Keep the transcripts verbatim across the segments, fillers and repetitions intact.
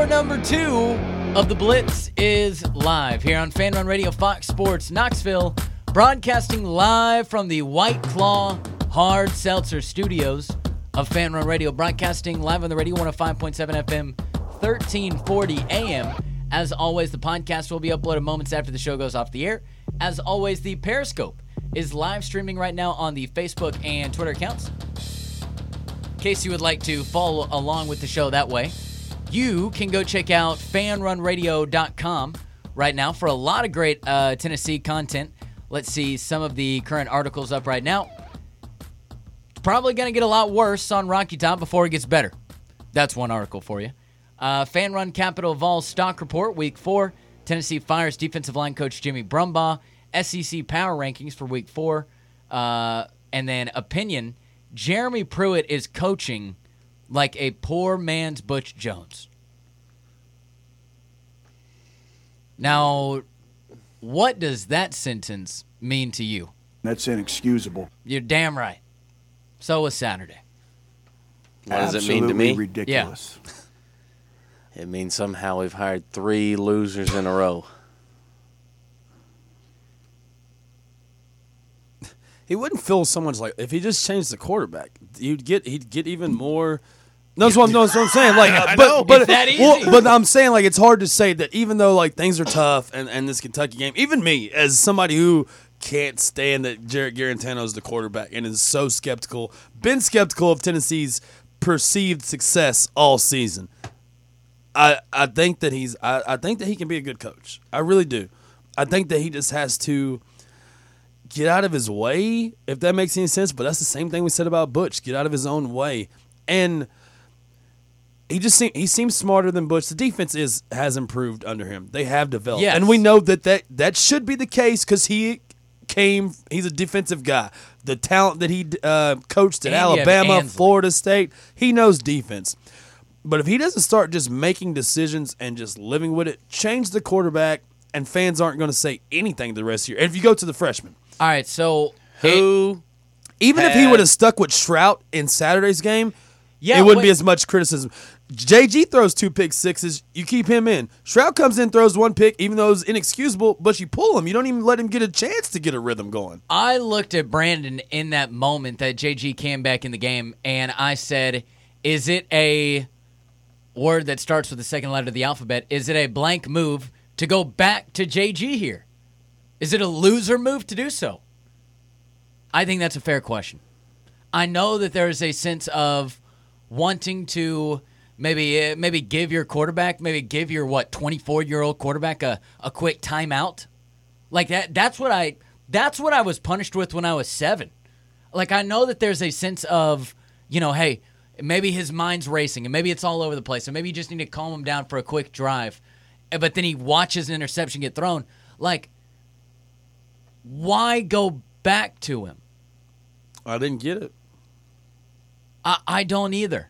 Hour number two of the Blitz is live here on Fan Run Radio, Fox Sports Knoxville, broadcasting live from the White Claw Hard Seltzer Studios of Fan Run Radio, broadcasting live on the radio, one oh five point seven F M, thirteen forty A M. As always, the podcast will be uploaded moments after the show goes off the air. As always, the Periscope is live streaming right now on the Facebook and Twitter accounts. In case you would like to follow along with the show that way, you can go check out fan run radio dot com right now for a lot of great uh, Tennessee content. Let's see some of the current articles up right now. It's probably going to get a lot worse on Rocky Top before it gets better. That's one article for you. Uh, Fan Run Capital Vol Stock Report, Week four. Tennessee fires defensive line coach Jimmy Brumbaugh. S E C Power Rankings for Week four. Uh, and then Opinion, Jeremy Pruitt is coaching like a poor man's Butch Jones. Now, what does that sentence mean to you? That's inexcusable. You're damn right. So was Saturday. What does Absolutely it mean to me? Ridiculous. Yeah. It means somehow we've hired three losers in a row. He wouldn't feel so much like if he just changed the quarterback. You'd get he'd get even more. No, that's what I'm, that's what I'm saying. Like, uh, but but It's that easy. well, but I'm saying like it's hard to say that even though like things are tough and, and this Kentucky game, even me as somebody who can't stand that Jarrett Garantano is the quarterback and is so skeptical, been skeptical of Tennessee's perceived success all season. I, I think that he's I, I think that he can be a good coach. I really do. I think that he just has to get out of his way, if that makes any sense. But that's the same thing we said about Butch. Get out of his own way. And he just seem, he seems smarter than Butch. The defense is has improved under him. They have developed. Yes. And we know that that, that should be the case because he came – he's a defensive guy. The talent that he uh, coached at And you have Alabama, Ansley. Florida State, he knows defense. But if he doesn't start just making decisions and just living with it, change the quarterback, and fans aren't going to say anything the rest of the year. And if you go to the freshman, All right, so Who? even if he Had- would have stuck with Trout in Saturday's game, yeah, it wouldn't wait, be as much criticism. J G throws two pick sixes. You keep him in. Trout comes in, throws one pick, even though it's inexcusable, but you pull him. You don't even let him get a chance to get a rhythm going. I looked at Brandon in that moment that J G came back in the game, and I said, is it a word that starts with the second letter of the alphabet? Is it a blank move to go back to J G here? Is it a loser move to do so? I think that's a fair question. I know that there is a sense of wanting to maybe maybe give your quarterback, maybe give your, what, twenty-four-year-old quarterback a, a quick timeout. Like that that's what I that's what I was punished with when I was seven. Like I know that there's a sense of, you know, hey, maybe his mind's racing and maybe it's all over the place and maybe you just need to calm him down for a quick drive. But then he watches an interception get thrown. Like, why go back to him? I didn't get it. I, I don't either.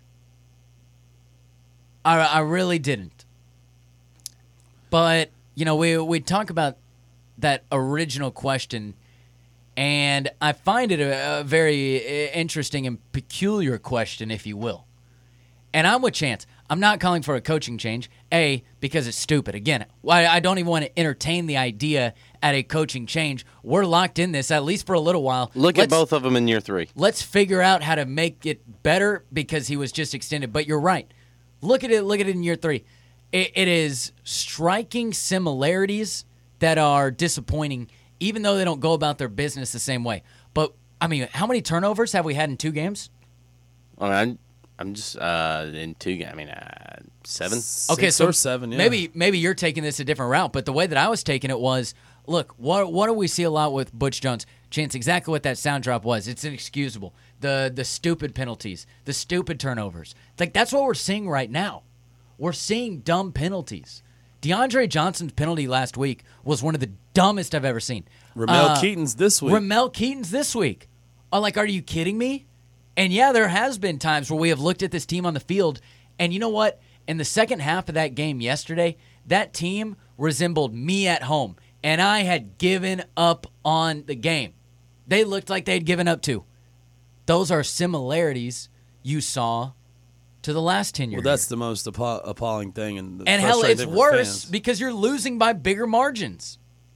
I, I really didn't. But, you know, we we talk about that original question, and I find it a, a very interesting and peculiar question, if you will. And I'm with Chance. I'm not calling for a coaching change, A, because it's stupid. Again, I, I don't even want to entertain the idea at a coaching change. We're locked in this, at least for a little while. Look Let's- at both of them in year three. Let's figure out how to make it better because he was just extended. But you're right. Look at it. Look at it in year three. It, it is striking similarities that are disappointing, even though they don't go about their business the same way. But I mean, how many turnovers have we had in two games? I mean, I'm, I'm just uh, in two games. I mean, uh, seven. Okay, Six so or seven, yeah. maybe maybe you're taking this a different route. But the way that I was taking it was, look, what what do we see a lot with Butch Jones? Chance, exactly what that sound drop was. It's inexcusable. The the stupid penalties, the stupid turnovers. Like that's what we're seeing right now. We're seeing dumb penalties. DeAndre Johnson's penalty last week was one of the dumbest I've ever seen. Ramel Uh, Keaton's this week. Ramel Keaton's this week. Oh, like, are you kidding me? And yeah, there has been times where we have looked at this team on the field, and you know what? In the second half of that game yesterday, that team resembled me at home, and I had given up on the game. They looked like they had given up too. Those are similarities you saw to the last tenure. Well, that's here. the most appa- appalling thing. And, the and hell, frustrating it's thing for worse fans. because you're losing by bigger margins.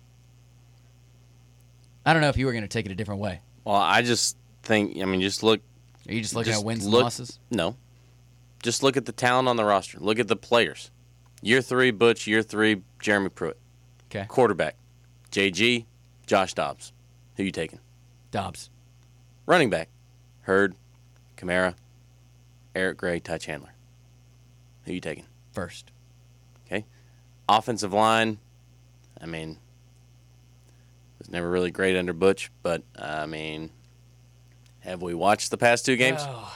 I don't know if you were going to take it a different way. Well, I just think, I mean, just look. Are you just looking just at wins look, and losses? No. Just look at the talent on the roster. Look at the players. Year three, Butch. Year three, Jeremy Pruitt. Okay. Quarterback, J G, Josh Dobbs. Who you taking? Dobbs. Running back, Hurd, Kamara, Eric Gray, Ty Chandler. Who you taking? First. Okay. Offensive line, I mean, was never really great under Butch, but, I mean, have we watched the past two games? Oh.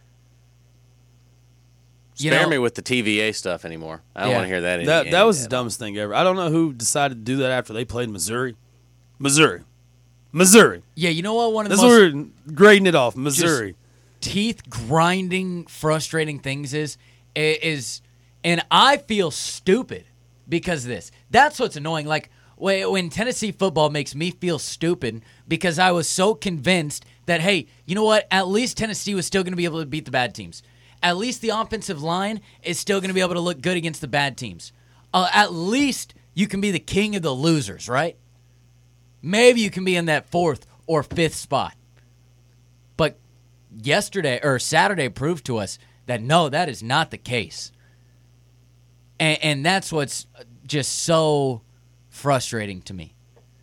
Spare You know- me with the T V A stuff anymore. I don't Yeah. want to hear that. That any- that was any- the dumbest thing ever. I don't know who decided to do that after they played Missouri. Missouri. Missouri. Yeah, you know what? One of the That's most what we're grading it off. Missouri. teeth grinding, frustrating things is is, and I feel stupid because of this. That's what's annoying. Like when when Tennessee football makes me feel stupid because I was so convinced that, hey, you know what? At least Tennessee was still going to be able to beat the bad teams. At least the offensive line is still going to be able to look good against the bad teams. Uh, at least you can be the king of the losers, right? Maybe you can be in that fourth or fifth spot. But yesterday or Saturday proved to us that no, that is not the case. And, and that's what's just so frustrating to me.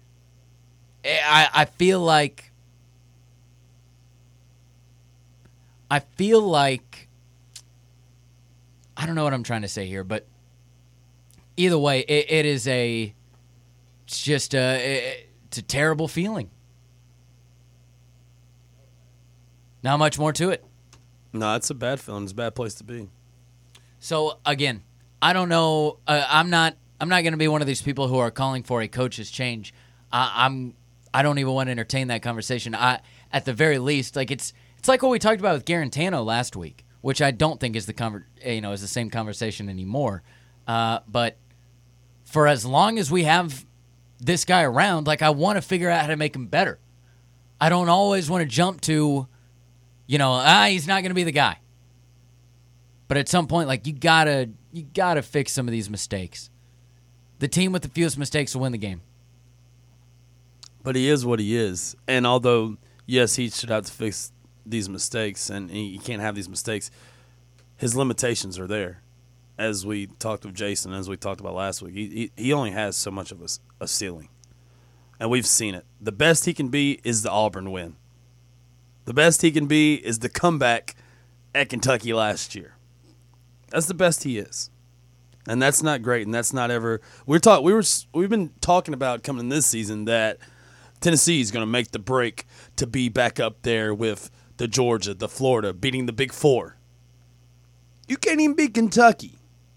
I, I feel like I feel like I don't know what I'm trying to say here, but either way, it, it is a it's just a it's a terrible feeling. Not much more to it. No, it's a bad feeling. It's a bad place to be. So again, I don't know. Uh, I'm not. I'm not going to be one of these people who are calling for a coach's change. I, I'm. I don't even want to entertain that conversation. I, at the very least, like it's. It's like what we talked about with Garantano last week, which I don't think is the conver- you know is the same conversation anymore. Uh, but for as long as we have this guy around, like I want to figure out how to make him better. I don't always want to jump to, you know, ah, he's not going to be the guy. But at some point, like you gotta, you gotta fix some of these mistakes. The team with the fewest mistakes will win the game. But he is what he is. And although, yes, he should have to fix these mistakes, and he he can't have these mistakes, his limitations are there. As we talked with Jason, as we talked about last week, he he, he only has so much of a, a ceiling. And we've seen it. The best he can be is the Auburn win. The best he can be is the comeback at Kentucky last year. That's the best he is. And that's not great, and that's not ever we're talk we were we've been talking about coming in this season that Tennessee is going to make the break to be back up there with the Georgia, the Florida, beating the Big Four. You can't even beat Kentucky.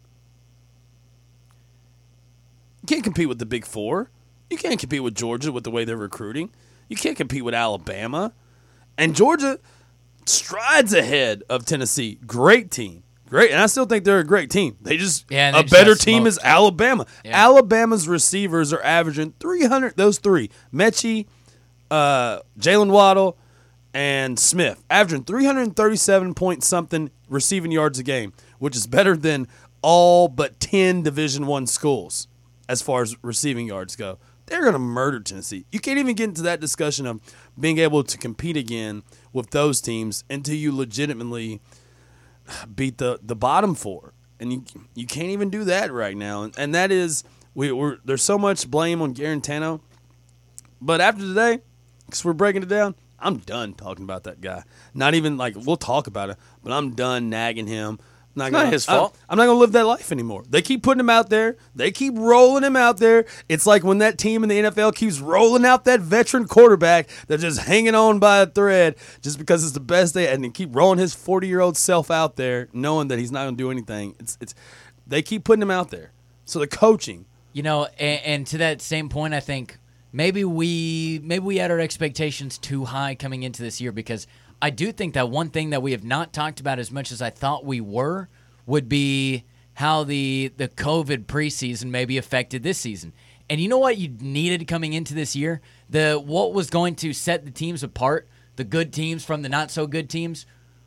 You can't compete with the Big Four. You can't compete with Georgia with the way they're recruiting. You can't compete with Alabama. And Georgia strides ahead of Tennessee. Great team. Great. And I still think they're a great team. They just, Yeah, they a just better got team is smoked. Alabama. Yeah. Alabama's receivers are averaging three hundred, those three, Mechie, uh, Jalen Waddle, and Smith, averaging three hundred thirty-seven point something receiving yards a game, which is better than all but ten Division One schools as far as receiving yards go. They're going to murder Tennessee. You can't even get into that discussion of being able to compete again with those teams until you legitimately beat the, the bottom four. And you you can't even do that right now. And, and that is, we, we're there's so much blame on Garantano. But after today, because we're breaking it down, I'm done talking about that guy. Not even like we'll talk about it, but I'm done nagging him. I'm not, It's gonna, not his I- fault. I'm not going to live that life anymore. They keep putting him out there. They keep rolling him out there. It's like when that team in the N F L keeps rolling out that veteran quarterback that's just hanging on by a thread just because it's the best day, and they keep rolling his forty-year-old self out there knowing that he's not going to do anything. It's it's They keep putting him out there. So the coaching. You know, and, and to that same point, I think maybe we maybe we had our expectations too high coming into this year, because I do think that one thing that we have not talked about as much as I thought we were would be how the the COVID preseason maybe affected this season. And you know what you needed coming into this year? The what was going to set the teams apart, the good teams from the not so good teams,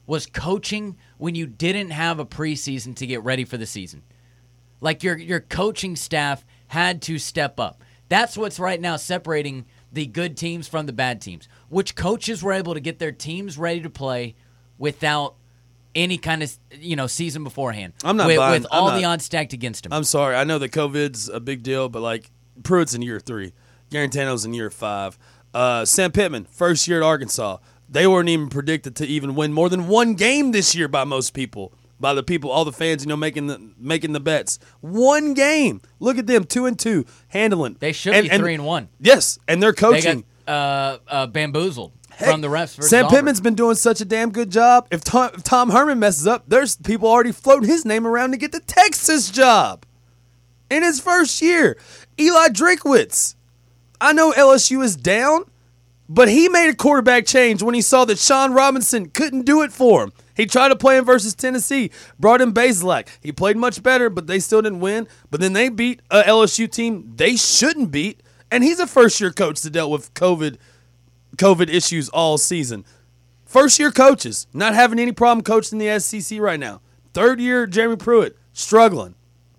was coaching when you didn't have a preseason to get ready for the season. Like your your coaching staff had to step up. That's what's right now separating the good teams from the bad teams. Which coaches were able to get their teams ready to play without any kind of, you know, season beforehand. I'm not with, buying, with all I'm the not, odds stacked against them. I'm sorry. I know that COVID's a big deal, but like Pruitt's in year three, Garantano's in year five. Uh, Sam Pittman, first year at Arkansas. They weren't even predicted to even win more than one game this year by most people, by the people, all the fans, you know, making the making the bets. One game. Look at them, two and two, handling. They should and, be and, three and one. Yes, and they're coaching. They got uh, uh, bamboozled Hey, from the refs. versus Sam Auburn. Pittman's been doing such a damn good job. If Tom, if Tom Herman messes up, there's people already floating his name around to get the Texas job in his first year. Eli Drinkwitz. I know L S U is down, but he made a quarterback change when he saw that Sean Robinson couldn't do it for him. He tried to play him versus Tennessee, brought in Bazelak. He played much better, but they still didn't win. But then they beat a L S U team they shouldn't beat, and he's a first-year coach that dealt with COVID COVID issues all season. First-year coaches, not having any problem coaching the S E C right now. Third-year Jeremy Pruitt, struggling.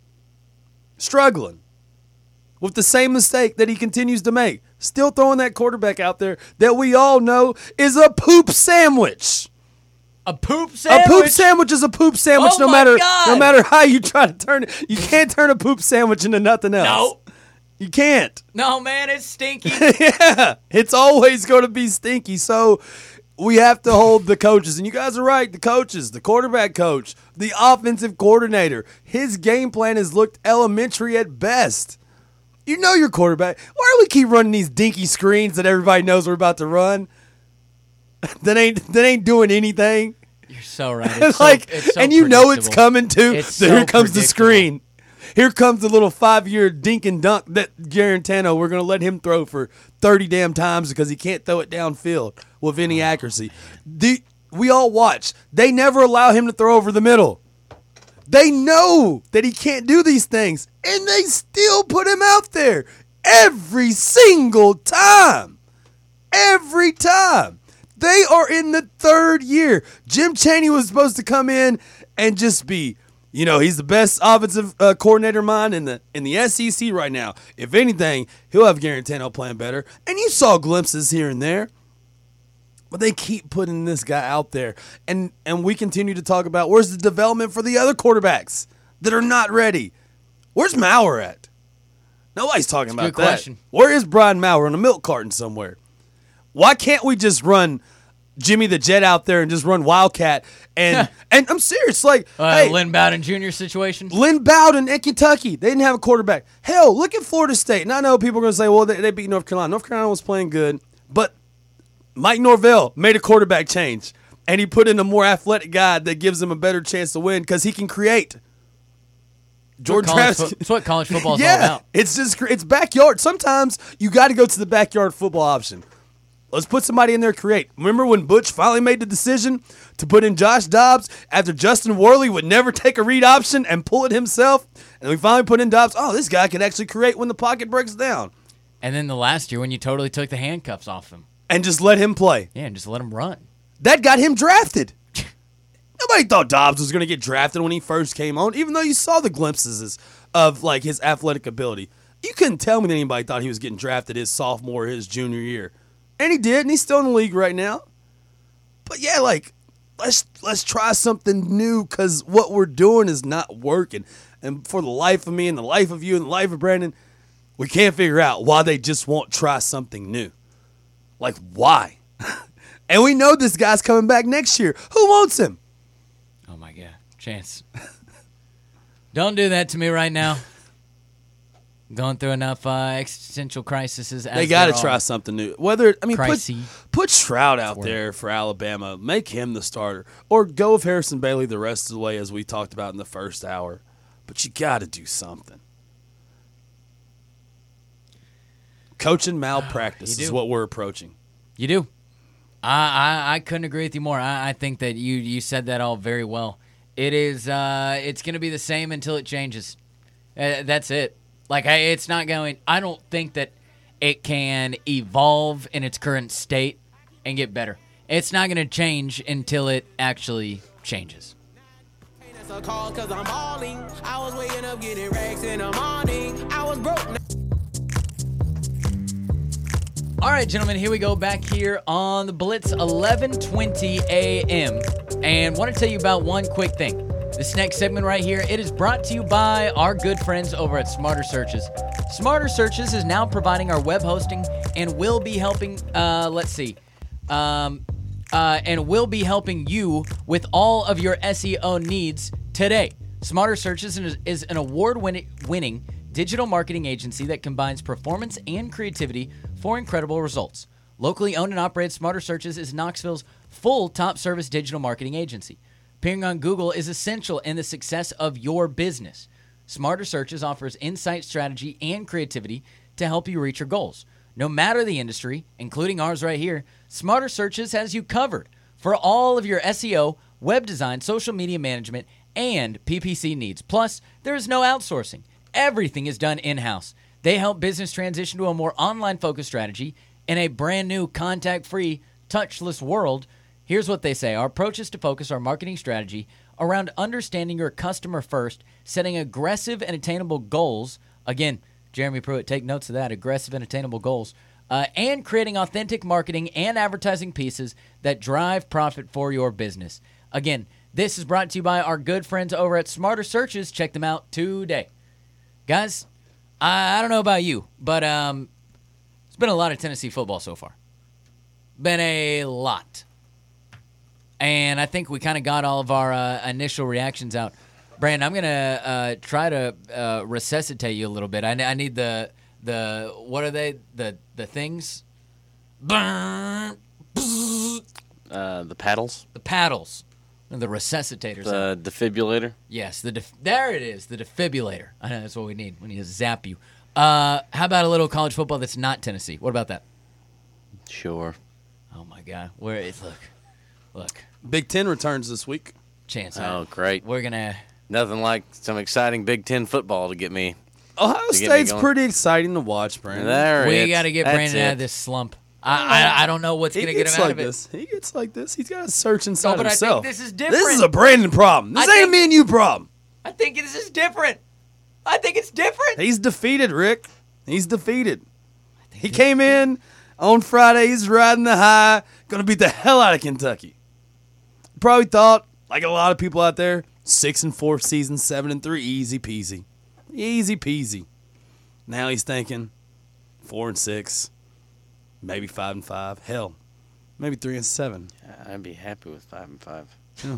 Struggling. With the same mistake that he continues to make. Still throwing that quarterback out there that we all know is a poop sandwich. A poop sandwich? A poop sandwich is a poop sandwich Oh no my matter God. no matter how you try to turn it. You can't turn a poop sandwich into nothing else. No. You can't. No, man, it's stinky. Yeah, it's always going to be stinky. So we have to hold the coaches. And you guys are right, the coaches, the quarterback coach, the offensive coordinator. His game plan has looked elementary at best. You know your quarterback. Why do we keep running these dinky screens that everybody knows we're about to run? that ain't that ain't doing anything. You're so right. It's like, so, it's so and you know it's predictable. coming too. It's so so here comes the predictable. screen. Here comes the little five-year dink and dunk that Garantano, we're going to let him throw for thirty damn times because he can't throw it downfield with any accuracy. The, we all watch. They never allow him to throw over the middle. They know that he can't do these things, and they still put him out there every single time. Every time. They are in the third year. Jim Chaney was supposed to come in and just be, you know, he's the best offensive uh, coordinator mind in the in the S E C right now. If anything, he'll have Garantano playing better. And you saw glimpses here and there. But they keep putting this guy out there. And and we continue to talk about where's the development for the other quarterbacks that are not ready. Where's Maurer at? Nobody's talking That's a about good that. question. Where is Brian Maurer on a milk carton somewhere? Why can't we just run Jimmy the Jet out there and just run Wildcat? And and I'm serious, like, Uh, hey, Lynn Bowden Junior situation. Lynn Bowden in Kentucky, they didn't have a quarterback. Hell, look at Florida State. And I know people are going to say, well, they, they beat North Carolina. North Carolina was playing good, but Mike Norvell made a quarterback change, and he put in a more athletic guy that gives him a better chance to win because he can create. Jordan College Travis. fo- That's what college football is yeah, all about. it's just it's backyard. Sometimes you got to go to the backyard football option. Let's put somebody in there to create. Remember when Butch finally made the decision to put in Josh Dobbs after Justin Worley would never take a read option and pull it himself? And we finally put in Dobbs. Oh, this guy can actually create when the pocket breaks down. And then the last year when you totally took the handcuffs off him. And just let him play. Yeah, and just let him run. That got him drafted. Nobody thought Dobbs was going to get drafted when he first came on, even though you saw the glimpses of like his athletic ability. You couldn't tell me that anybody thought he was getting drafted his sophomore or his junior year. And he did, and he's still in the league right now. But yeah, like, let's let's try something new because what we're doing is not working. And for the life of me and the life of you and the life of Brandon, we can't figure out why they just won't try something new. Like, why? And we know this guy's coming back next year. Who wants him? Oh, my God. Chance. Don't do that to me right now. Going through enough uh, existential crises as They got to there try are. something new. Whether I mean, put, Crises. put Shroud out word. there for Alabama. Make him the starter, or go with Harrison Bailey the rest of the way, as we talked about in the first hour. But you got to do something. Coaching malpractice You is do. what we're approaching. You do. I, I I couldn't agree with you more. I, I think that you you said that all very well. It is. Uh, it's going to be the same until it changes. Uh, that's it. Like I, it's not going. I don't think that it can evolve in its current state and get better. it's not going to change until it actually changes. That's a call 'cause I'm balling. I was waking up getting racks in the morning. I was broke. All right, gentlemen, here we go back here on the Blitz, eleven twenty a.m. And want to tell you about one quick thing. This next segment right here, it is brought to you by our good friends over at Smarter Searches. Smarter Searches is now providing our web hosting and will be helping, uh, let's see, um, uh, and will be helping you with all of your S E O needs today. Smarter Searches is, is an award-winning digital marketing agency that combines performance and creativity for incredible results. Locally owned and operated, Smarter Searches is Knoxville's full top service digital marketing agency. Appearing on Google is essential in the success of your business. Smarter Searches offers insight, strategy, and creativity to help you reach your goals. No matter the industry, including ours right here, Smarter Searches has you covered for all of your S E O, web design, social media management, and P P C needs. Plus, there is no outsourcing. Everything is done in-house. They help business transition to a more online-focused strategy in a brand new contact-free, touchless world. Here's what they say. Our approach is to focus our marketing strategy around understanding your customer first, setting aggressive and attainable goals. Again, Jeremy Pruitt, take notes of that, aggressive and attainable goals. Uh, and creating authentic marketing and advertising pieces that drive profit for your business. Again, this is brought to you by our good friends over at Smarter Searches. Check them out today. Guys, I, I don't know about you, but um, it's been a lot of Tennessee football so far. Been a lot. And I think we kind of got all of our uh, initial reactions out. Brandon, I'm going to uh, try to uh, resuscitate you a little bit. I, I need the, the what are they, the the things? Uh, the paddles? The paddles. The resuscitators. The defibrillator? Yes, the def- there it is, the defibrillator. I know that's what we need. We need to zap you. Uh, how about a little college football that's not Tennessee? What about that? Sure. Oh, my God. Where is, look. Look. Big Ten returns this week. Chance. Oh, great. We're going to. Nothing like some exciting Big Ten football to get me. Ohio to get me State's going. pretty exciting to watch, Brandon. There We it- got to get that's Brandon it. out of this slump. I, I I don't know what's He going to get gets him out like of it. this. He gets like this. He's got to search inside No, but I think himself. this is This different. is a Brandon problem. This I ain't think- a me and you problem. I think this is different. I think it's different. He's defeated, Rick. He's defeated. He came in on Friday. He's riding the high. Going to beat the hell out of Kentucky. Probably thought, like a lot of people out there, six and four season, seven and three, easy peasy, easy peasy. Now he's thinking four and six, maybe five and five. Hell, maybe three and seven. I'd be happy with five and five.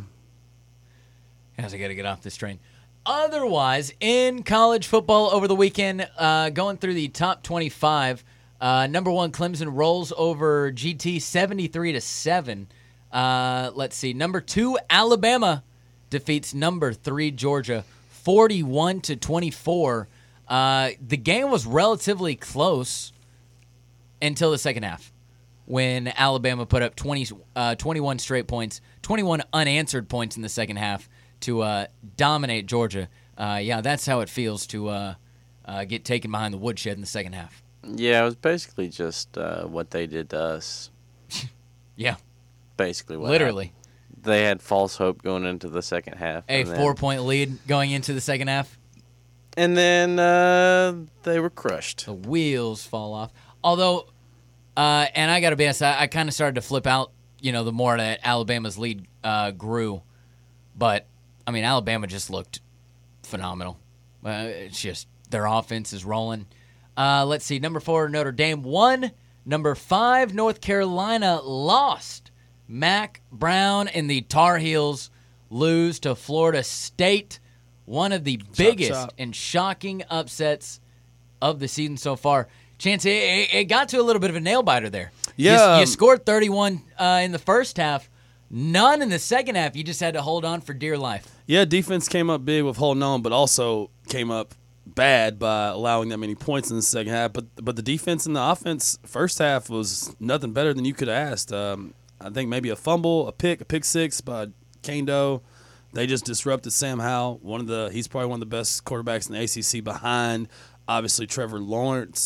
Guys, I got to get off this train. Otherwise, in college football over the weekend, uh, going through the top twenty-five, uh, number one Clemson rolls over G T seventy-three to seven. Uh, let's see, number two Alabama defeats number three Georgia forty-one to twenty-four. Uh, the game was relatively close until the second half, when Alabama put up twenty, uh, twenty-one straight points, twenty-one unanswered points in the second half to uh, dominate Georgia. Uh, yeah, that's how it feels to uh, uh, get taken behind the woodshed in the second half. Yeah, it was basically just uh, what they did to us. Yeah, Basically what literally. happened. They had false hope going into the second half. A and then- four-point lead going into the second half. And then uh, they were crushed. The wheels fall off. Although, uh, and I got to be honest, I, I kind of started to flip out, you know, the more that Alabama's lead uh, grew. But, I mean, Alabama just looked phenomenal. Uh, it's just their offense is rolling. Uh, let's see. Number four, Notre Dame won. Number five, North Carolina lost. Mac Brown and the Tar Heels lose to Florida State. One of the biggest chop. and shocking upsets of the season so far. Chance, it, it, it got to a little bit of a nail-biter there. You- Yeah, You, um, scored thirty-one uh, in the first half. None in the second half. You just had to hold on for dear life. Yeah, defense came up big with holding on, but also came up bad by allowing that many points in the second half. But but the defense and the offense first half was nothing better than you could have asked. Um, I think maybe a fumble, a pick, a pick six by Kane Doe. They just disrupted Sam Howell. One of the he's probably one of the best quarterbacks in the A C C behind obviously Trevor Lawrence.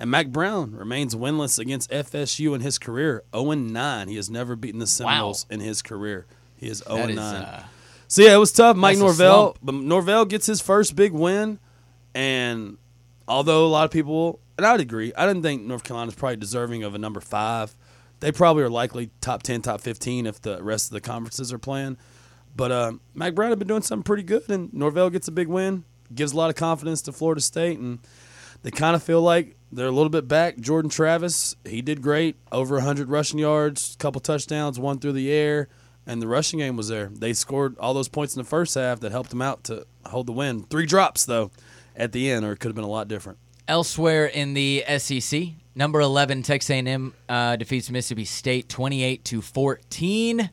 And Mac Brown remains winless against F S U in his career, oh and nine. He has never beaten the Seminoles in his career. He is oh and nine. Uh, So, yeah, it was tough. Mike That's a Norvell. slump. But Norvell gets his first big win. And although a lot of people, and I would agree, I didn't think North Carolina is probably deserving of a number five. They probably are likely top ten, top fifteen if the rest of the conferences are playing. But uh, Mac Brown had been doing something pretty good, and Norvell gets a big win. Gives a lot of confidence to Florida State, and they kind of feel like they're a little bit back. Jordan Travis, he did great. Over one hundred rushing yards, a couple touchdowns, one through the air, and the rushing game was there. They scored all those points in the first half that helped them out to hold the win. Three drops, though, at the end, or it could have been a lot different. Elsewhere in the S E C, number eleven Texas A and M uh, defeats Mississippi State twenty-eight to fourteen.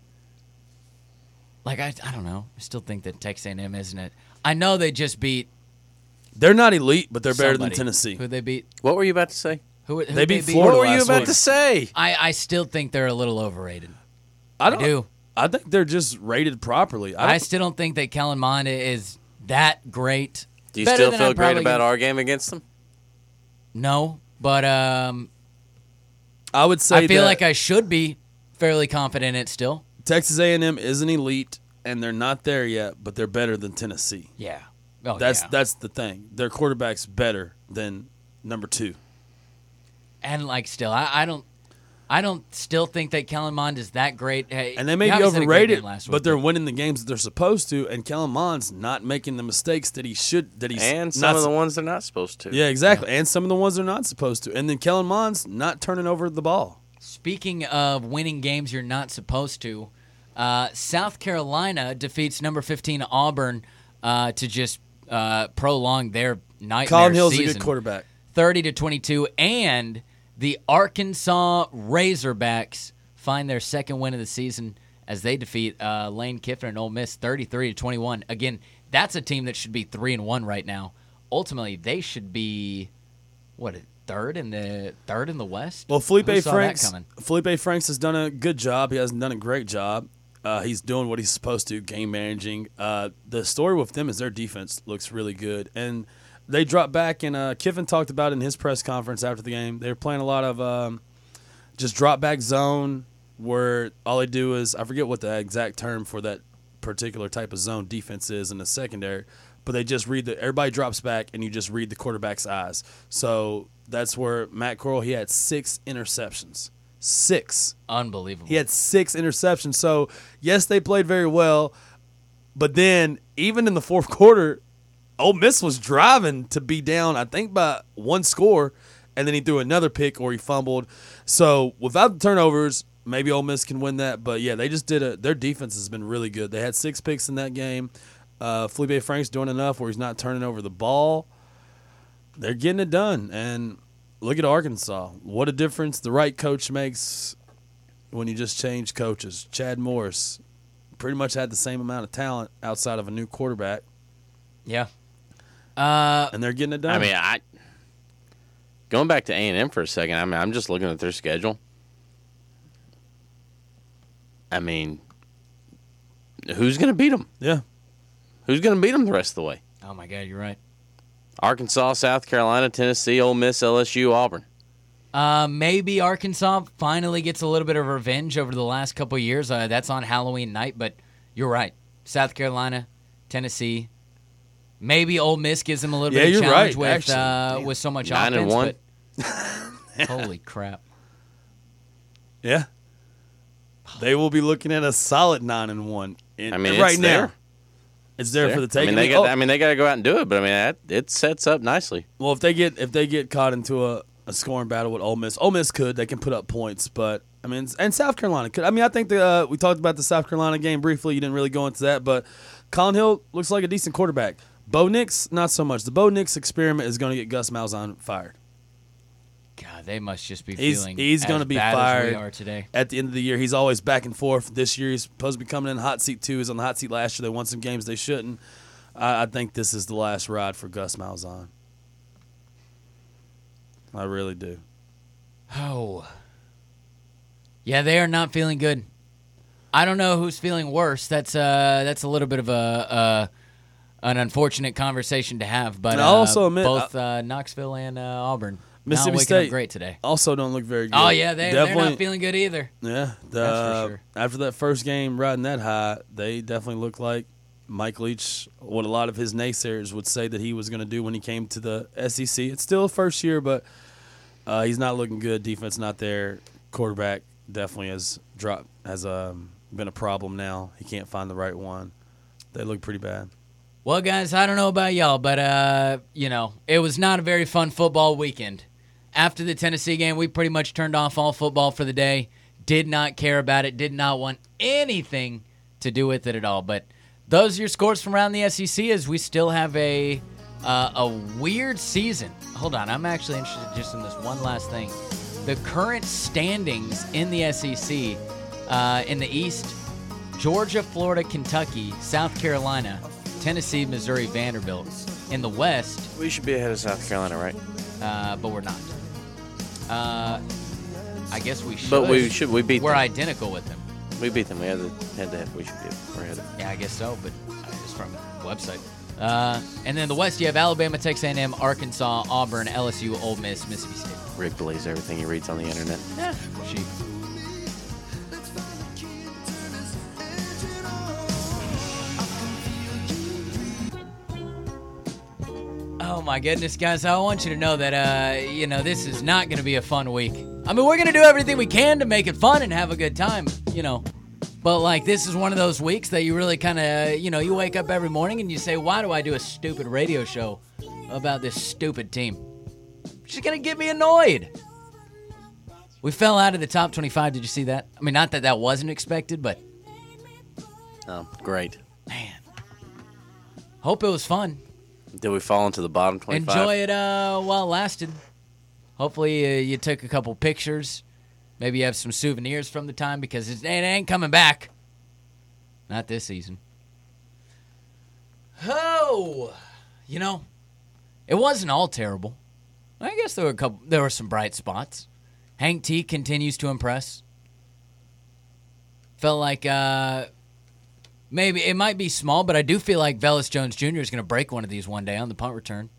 Like I, I don't know. I still think that Texas A and M isn't it. I know they just beat. They're not elite, but they're better somebody. than Tennessee. Who they beat? What were you about to say? Who, who They beat beat? Florida What were you last about week. to say? I, I still think they're a little overrated. I don't. I do. I think they're just rated properly. I, I, don't, still don't think that Kellen Mond is that great. Do you Better still than feel I'm great probably about gonna- our game against them? No, but um, I would say I feel that like I should be fairly confident in it still. Texas A and M is an elite, and they're not there yet, but they're better than Tennessee. Yeah. Oh, That's yeah. that's the thing. Their quarterback's better than number two. And like still, I, I don't, I don't still think that Kellen Mond is that great. Hey, And they may he be obviously had a great overrated, game last but week, they're winning the games that they're supposed to, and Kellen Mond's not making the mistakes that he should. That he's And some not, of the ones they're not supposed to. yeah, exactly, and some of the ones they're not supposed to. And then Kellen Mond's not turning over the ball. Speaking of winning games you're not supposed to, uh, South Carolina defeats number fifteen Auburn uh, to just uh, prolong their nightmare Colin Hill's season. a good quarterback. thirty to twenty-two, and the Arkansas Razorbacks find their second win of the season as they defeat uh, Lane Kiffin and Ole Miss thirty-three to twenty-one. Again, that's a team that should be three and one right now. Ultimately, they should be what third in the third in the West. Well, Felipe Who saw that Franks. coming? Felipe Franks has done a good job. He hasn't done a great job. Uh, he's doing what he's supposed to, game managing. Uh, the story with them is their defense looks really good, and they dropped back. And uh, Kiffin talked about it in his press conference after the game. They were playing a lot of um, just drop back zone, where all they do is I forget what the exact term for that particular type of zone defense is in the secondary, but they just read the everybody drops back and you just read the quarterback's eyes. So that's where Matt Corral, he had six interceptions. Six. Unbelievable. He had six interceptions. So, yes, they played very well. But then, even in the fourth quarter, Ole Miss was driving to be down, I think, by one score. And then he threw another pick or he fumbled. So, without the turnovers, maybe Ole Miss can win that. But, yeah, they just did it. Their defense has been really good. They had six picks in that game. Uh, Felipe Franks doing enough where he's not turning over the ball. They're getting it done. And look at Arkansas. What a difference the right coach makes when you just change coaches. Chad Morris pretty much had the same amount of talent outside of a new quarterback, Yeah. Uh, and they're getting it done. I mean, I going back to A and M for a second. I mean, I'm just looking at their schedule. I mean, who's going to beat them? yeah. Who's going to beat them the rest of the way? oh my God, you're right. Arkansas, South Carolina, Tennessee, Ole Miss, L S U, Auburn. Uh, maybe Arkansas finally gets a little bit of revenge over the last couple of years. Uh, that's on Halloween night, but you're right. South Carolina, Tennessee. Maybe Ole Miss gives them a little Yeah, bit of you're challenge right, with actually. uh, Damn. with so much Nine and offense. one. But holy crap! Yeah. They will be looking at a solid nine and one. In, I mean, right it's now, there. it's there, for the I taking. mean, they oh, got. I mean, they got to go out and do it. But I mean, that, it sets up nicely. well, if they get if they get caught into a, a scoring battle with Ole Miss, Ole Miss could they can put up points, but I mean, and South Carolina could. I mean, I think the uh, we talked about the South Carolina game briefly. You didn't really go into that, but Colin Hill looks like a decent quarterback. Bo Nix, not so much. The Bo Nix experiment is going to get Gus Malzahn fired. God, they must just be He's- feeling he's as gonna be bad as fired. we are today. At the end of the year, he's always back and forth. This year, he's supposed to be coming in hot seat too. He's on the hot seat last year. They won some games they shouldn't. I, I think this is the last ride for Gus Malzahn. I really do. Oh, yeah, they are not feeling good. I don't know who's feeling worse. That's uh, that's a little bit of a uh, an unfortunate conversation to have. But And uh, I'll also admit- both uh, Knoxville and uh, Auburn. Mississippi not waking State up great today. also don't look very good. Oh yeah, they, they're definitely, not feeling good either. Yeah, the, That's for sure. After that first game riding that high, they definitely look like Mike Leach, what a lot of his naysayers would say that he was going to do when he came to the S E C. It's still a first year, but uh, he's not looking good. Defense not there. Quarterback definitely has dropped, has um, been a problem now. He can't find the right one. They look pretty bad. Well, guys, I don't know about y'all, but, uh, you know, it was not a very fun football weekend. After the Tennessee game, we pretty much turned off all football for the day. Did not care about it. Did not want anything to do with it at all. But those are your scores from around the S E C as we still have a uh, a weird season. Hold on. I'm actually interested just in this one last thing. The current standings in the S E C, uh, in the East, Georgia, Florida, Kentucky, South Carolina, Tennessee, Missouri, Vanderbilt. In the West, We should be ahead of South Carolina, right? uh, but we're not. Uh, I guess we should. But we should. We beat We're them. identical with them. We beat them. We had the head to head. We should be. We're ahead of them. Yeah, I guess so, but it's from the website. Uh, and then the West, you have Alabama, Texas A and M, Arkansas, Auburn, L S U, Ole Miss, Mississippi State. Rick believes everything he reads on the internet. Yeah, she. Oh my goodness, guys! I want you to know that uh, you know this is not going to be a fun week. I mean, we're going to do everything we can to make it fun and have a good time, you know. But like, this is one of those weeks that you really kind of, you know, you wake up every morning and you say, "Why do I do a stupid radio show about this stupid team? It's just going to get me annoyed." We fell out of the top twenty-five. Did you see that? I mean, not that that wasn't expected, but Oh, great. man, hope it was fun. Did we fall into the bottom twenty-five? Enjoy it uh, while it lasted. Hopefully uh, you took a couple pictures. Maybe you have some souvenirs from the time because it ain't coming back. Not this season. Oh, you know, it wasn't all terrible. I guess there were a couple. There were some bright spots. Hank T continues to impress. Felt like uh, maybe it might be small, but I do feel like Velus Jones Junior is going to break one of these one day on the punt return.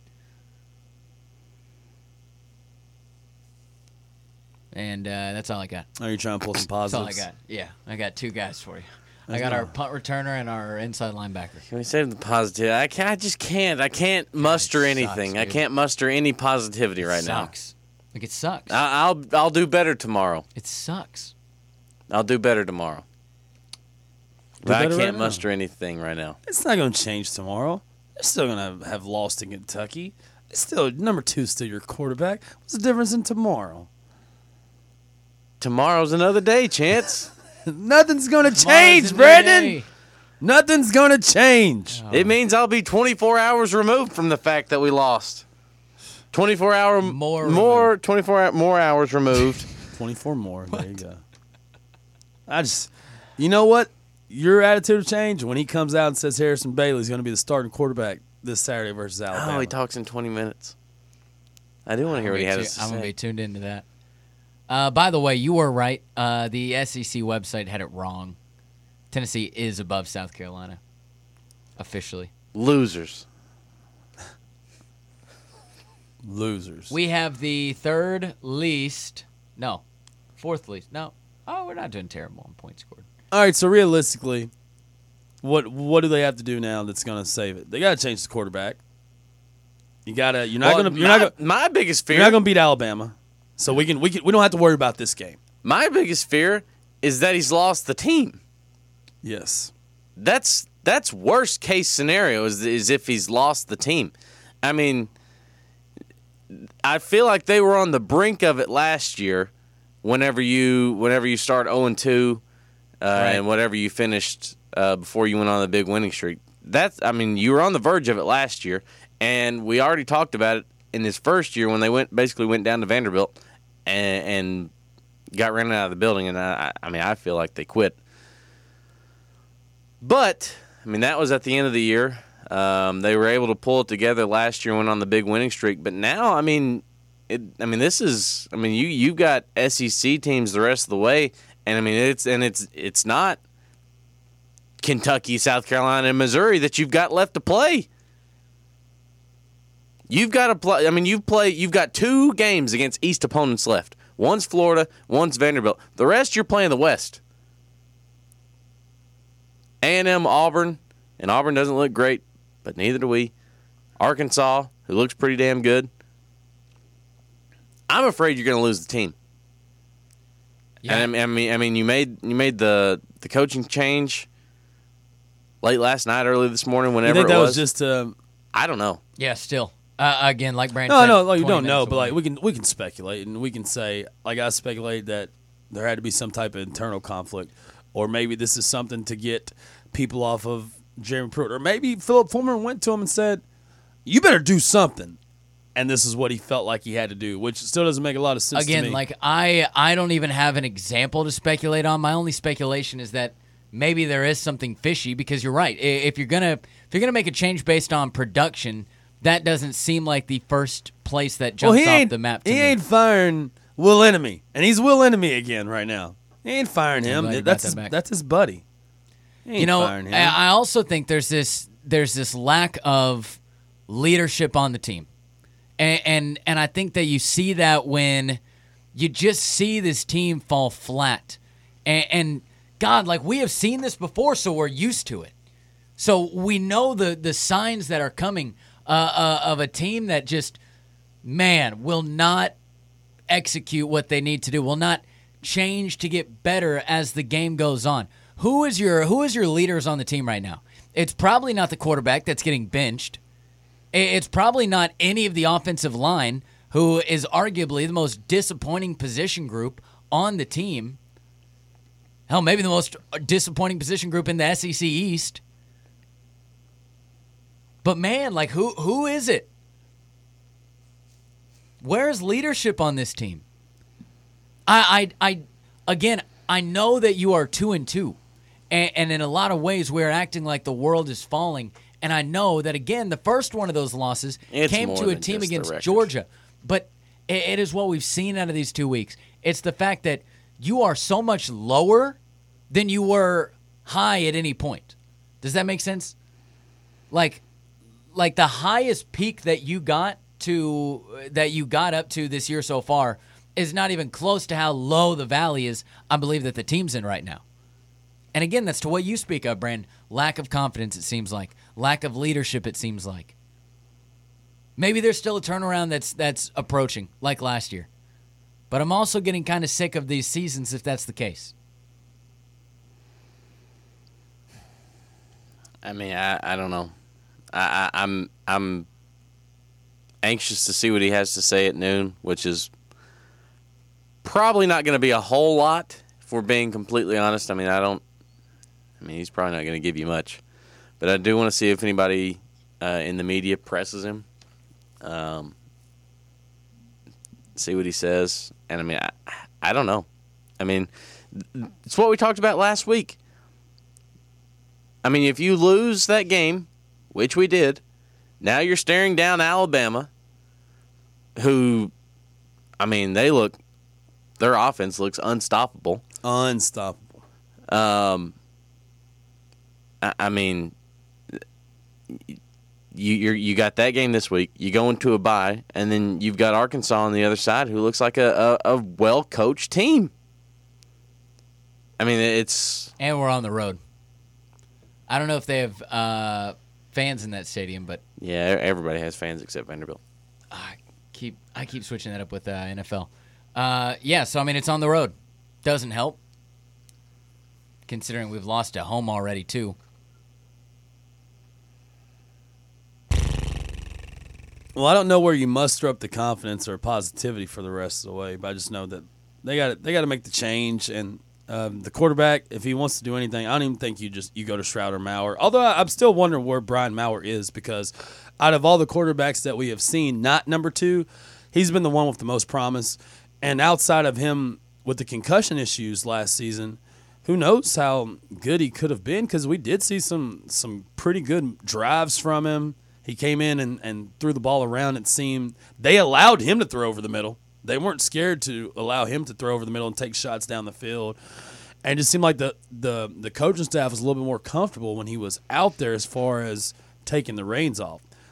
And uh, that's all I got. Are you trying to pull some That's all I positives? got. Yeah, I got two guys for you. I got our punt returner and our inside linebacker. Can we save the positive? I can't. I just can't. I can't muster sucks, anything. I dude. can't muster any positivity right Sucks. Like, it sucks. now. I, I'll I'll do better tomorrow. It sucks. I'll do better tomorrow. Do But I better can't right now. muster anything right now. It's not going to change tomorrow. They're still going to have lost in Kentucky. It's still number two, still your quarterback. What's the difference in tomorrow? Tomorrow's another day, Chance. Nothing's going to Tomorrow's change, a new Brandon. day. Nothing's going to change. It means I'll be twenty-four hours removed from the fact that we lost. twenty-four hour More more twenty-four hour, more hours removed. twenty-four more. There you go. I just, you know what? Your attitude will change when he comes out and says Harrison Bailey's going to be the starting quarterback this Saturday versus Alabama. Oh, he talks in twenty minutes. I do want to hear what he has to I'm going to say. be tuned into that. Uh, by the way, you were right. Uh, the S E C website had it wrong. Tennessee is above South Carolina. Officially. Losers. Losers. We have the third least. No. Fourth least. No. Oh, we're not doing terrible on points scored. All right, so realistically, what what do they have to do now that's going to save it? They got to change the quarterback. You got to. You're not Well, going to. You're my, not. Gonna, my biggest fear. you're not going to beat Alabama, so we can. We can. We don't have to worry about this game. My biggest fear is that he's lost the team. Yes. That's that's worst case scenario is, is if he's lost the team. I mean, I feel like they were on the brink of it last year. Whenever you whenever you start oh and two, uh, Right. and whatever you finished uh, before you went on the big winning streak. That's I mean you were on the verge of it last year, and we already talked about it in his first year when they went basically went down to Vanderbilt and, and got ran out of the building. And I I mean I feel like they quit. But, I mean, that was at the end of the year. Um, they were able to pull it together last year and went on the big winning streak. But now, I mean, it, I mean, this is, I mean, you you've got S E C teams the rest of the way, and I mean, it's and it's it's not Kentucky, South Carolina, and Missouri that you've got left to play. You've got to play. I mean, you've played. You've got two games against East opponents left. One's Florida. One's Vanderbilt. The rest you're playing the West. A and M, Auburn, and Auburn doesn't look great, but neither do we. Arkansas, who looks pretty damn good. I'm afraid you're going to lose the team. Yeah. And I mean, I mean, you made you made the, the coaching change late last night, early this morning, whenever You think it that was. was just um, I don't know. Yeah, still. Uh, again, like Brandon no, said. no, like you twenty don't know, minutes but like away. we can we can speculate and we can say like I speculate that there had to be some type of internal conflict, or maybe this is something to get people off of Jeremy Pruitt, or maybe Philip Fulmer went to him and said, "You better do something," and this is what he felt like he had to do, which still doesn't make a lot of sense to Again, me. like I, I don't even have an example to speculate on. My only speculation is that maybe there is something fishy because you're right. I- If you're gonna if you're gonna make a change based on production, that doesn't seem like the first place that well, jumps he off ain't the map to he me. ain't firing Will Enemy, and he's Will Enemy again right now. He ain't firing him. glad you That's brought his, that back. that's his buddy. He ain't You know, firing him. I I also think there's this there's this lack of leadership on the team, and and, and I think that you see that when you just see this team fall flat, and, and God, like we have seen this before, so we're used to it. So we know the the signs that are coming uh, uh, of a team that just, man, will not execute what they need to do, will not change to get better as the game goes on. Who is your who is your leaders on the team right now? It's probably not the quarterback that's getting benched. I- It's probably not any of the offensive line, who is arguably the most disappointing position group on the team. Hell, maybe the most disappointing position group in the S E C East. But man, like who who is it? Where is leadership on this team? I I, I again, I know that you are two and two, and, and in a lot of ways we're acting like the world is falling. And I know that again, the first one of those losses It's came more to a than team just the against record. Georgia, but it, it is what we've seen out of these two weeks. It's the fact that you are so much lower than you were high at any point. Does that make sense? Like, like the highest peak that you got to that you got up to this year so far is not even close to how low the valley is. I believe that the team's in right now. And again, that's to what you speak of, Brand. Lack of confidence, it seems like. Lack of leadership, it seems like. Maybe there's still a turnaround that's that's approaching, like last year. But I'm also getting kind of sick of these seasons if that's the case. I mean, I, I don't know. I, I I'm I'm anxious to see what he has to say at noon, which is probably not going to be a whole lot. If we're being completely honest, I mean, I don't. I mean, he's probably not going to give you much, but I do want to see if anybody uh, in the media presses him. Um, see what he says, and I mean, I, I don't know. I mean, it's what we talked about last week. I mean, if you lose that game, which we did, now you're staring down Alabama, who, I mean, they look, their offense looks unstoppable. Unstoppable. Um, I, I mean, you you're, you got that game this week. You go into a bye, and then you've got Arkansas on the other side, who looks like a, a, a well-coached team. I mean, it's And we're on the road. I don't know if they have uh, fans in that stadium, but yeah, everybody has fans except Vanderbilt. I keep I keep switching that up with uh, N F L. Uh, yeah, so I mean it's on the road. Doesn't help, considering we've lost at home already too. Well, I don't know where you muster up the confidence or positivity for the rest of the way, but I just know that they got they got to make the change. And um, the quarterback, if he wants to do anything, I don't even think you just you go to Stroud or Maurer. Although I, I'm still wondering where Brian Maurer is, because out of all the quarterbacks that we have seen, not number two, he's been the one with the most promise. And outside of him with the concussion issues last season, who knows how good he could have been, because we did see some some pretty good drives from him. He came in and, and threw the ball around. It seemed they allowed him to throw over the middle. They weren't scared to allow him to throw over the middle and take shots down the field. And it just seemed like the, the, the coaching staff was a little bit more comfortable when he was out there as far as taking the reins off.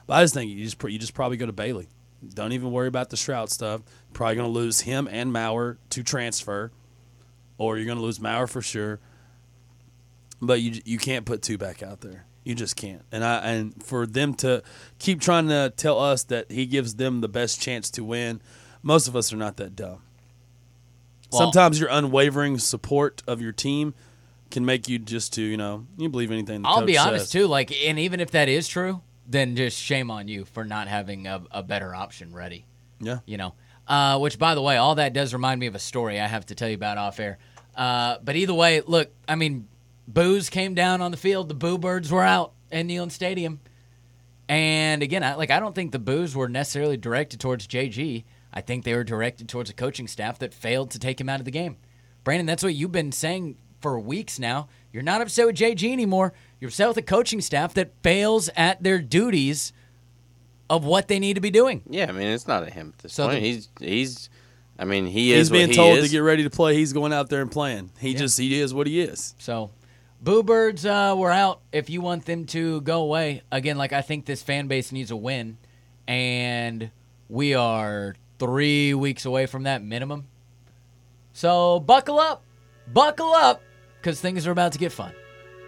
But I just think you just you just probably go to Bailey. Don't even worry about the Stroud stuff. Probably going to lose him and Maurer to transfer, or you're going to lose Maurer for sure. But you you can't put two back out there. You just can't. And I and for them to keep trying to tell us that he gives them the best chance to win, most of us are not that dumb. Well, Sometimes your unwavering support of your team can make you just to, you know, you believe anything the I'll coach be honest says. too. Like, and even if that is true, then just shame on you for not having a, a better option ready. Yeah. You know, uh, which by the way, all that does remind me of a story I have to tell you about off air. Uh, but either way, look, I mean, boos came down on the field. The Boo Birds were out in Neyland Stadium, and again, I, like I don't think the boos were necessarily directed towards J G. I think they were directed towards a coaching staff that failed to take him out of the game. Brandon, that's what you've been saying for weeks now. You're not upset with J G anymore. You're upset with a coaching staff that fails at their duties of what they need to be doing. Yeah, I mean, it's not at him at this So point. the- he's he's. I mean, he He's is being what he told is. to get ready to play. He's going out there and playing. He Yeah. just he is what he is. So, Boo Birds uh, were out. If you want them to go away, again, like I think this fan base needs a win, and we are three weeks away from that minimum. So buckle up, buckle up, because things are about to get fun.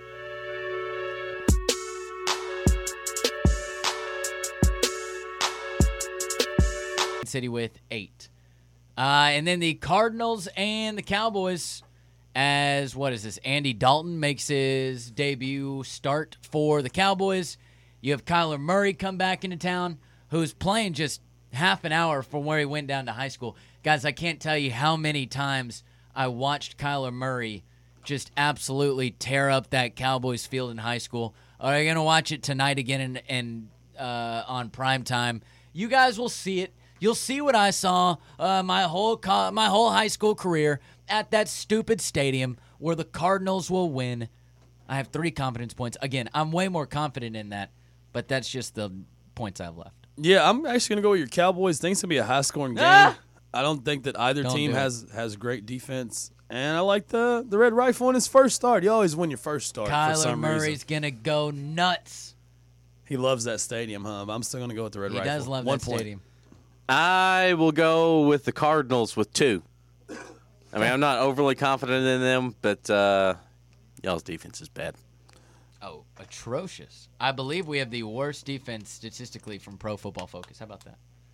City with eight. Uh, and then the Cardinals and the Cowboys as, what is this, Andy Dalton makes his debut start for the Cowboys. You have Kyler Murray come back into town, who's playing just half an hour from where he went down to high school. Guys, I can't tell you how many times I watched Kyler Murray just absolutely tear up that Cowboys field in high school. Are you going to watch it tonight again and, and uh, on prime time? You guys will see it. You'll see what I saw uh, my whole co- my whole high school career at that stupid stadium where the Cardinals will win. I have three confidence points. Again, I'm way more confident in that, but that's just the points I've left. Yeah, I'm actually going to go with your Cowboys. Think it's going to be a high-scoring game. Ah! I don't think that either Don't team do it. has has great defense. And I like the, the Red Rifle in his first start. You always win your first start for Kyler some Murray's reason. going to go nuts. He loves that stadium, huh? But I'm still going to go with the Red He Rifle. does love One that point. stadium. I will go with the Cardinals with two. I mean, I'm not overly confident in them, but uh, y'all's defense is bad. Oh, atrocious. I believe we have the worst defense statistically from Pro Football Focus. How about that?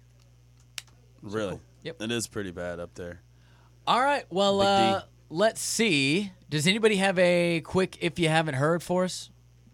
Really? Yep. It is pretty bad up there. All right. Well, Big D. uh, let's see. Does anybody have a quick if you haven't heard for us?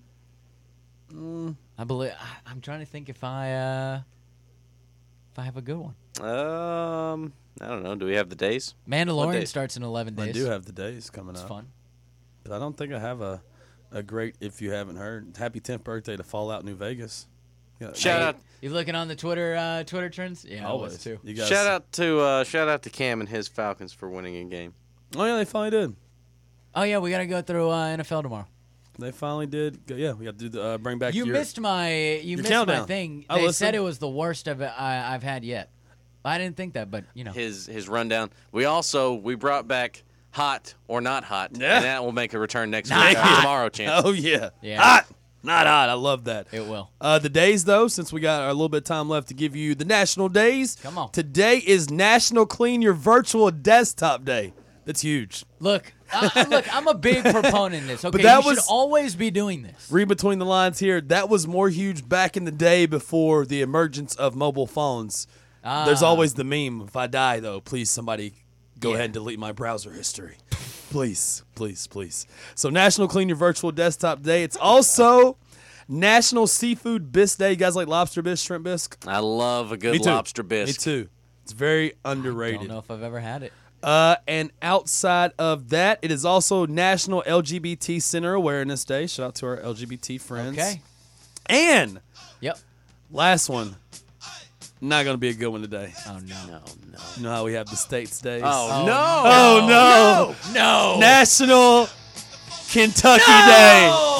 Mm. I believe I, I'm trying to think if I uh, if I have a good one. Um, I don't know. Do we have the days? What Mandalorian days? starts in eleven days. I do have the days coming It's up. fun. But I don't think I have a, a great, if you haven't heard, happy tenth birthday to Fallout New Vegas. Yeah, Shout Hey, out, You looking on the Twitter uh, Twitter trends? Yeah, I always. was too. You guys, shout out to uh, shout out to Cam and his Falcons for winning a game. Oh, yeah, they finally did. Oh yeah, we got to go through uh, N F L tomorrow. They finally did. Go- Yeah, we got to do the, uh, bring back You your, missed my you missed my countdown. thing. I They listened. said it was the worst of it I, I've had yet. I didn't think that, but you know. His his rundown. We also we brought back hot or not hot, Yeah. and that will make a return next Not week. hot. Uh, tomorrow, chance. Oh, yeah. Yeah. Hot. Not hot. I love that. It will. Uh, the days, though, since we got a little bit of time left to give you the national days. Come on. Today is National Clean Your Virtual Desktop Day. That's huge. Look, I, look, I'm a big proponent of this. Okay, that you was- should always be doing this. Read between the lines here. That was more huge back in the day before the emergence of mobile phones. Ah. There's always the meme. If I die, though, please somebody go Yeah. ahead and delete my browser history. Please, please, please. So National Clean Your Virtual Desktop Day. It's also National Seafood Bisque Day. You guys like lobster bisque, shrimp bisque? I love a good Me too. lobster bisque. Me too. It's very I underrated. don't know if I've ever had it. Uh, and outside of that, it is also National L G B T Center Awareness Day. Shout out to our L G B T friends. Okay. And Yep. last one, not going to be a good one today. Oh no. No, no. You know how we have the states days? Oh, Oh, no. Oh, no. No. National Kentucky Day.